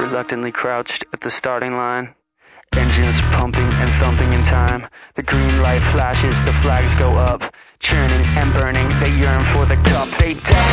reluctantly crouched at the starting line. Engines pumping and thumping in time. The green light flashes, the flags go up. Churning and burning, they yearn for the cup. They